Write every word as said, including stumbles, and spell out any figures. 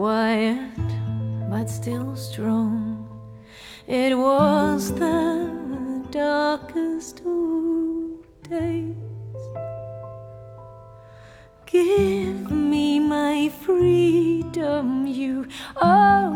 quiet but still strong. It was the darkest of days. Give me my freedom, you are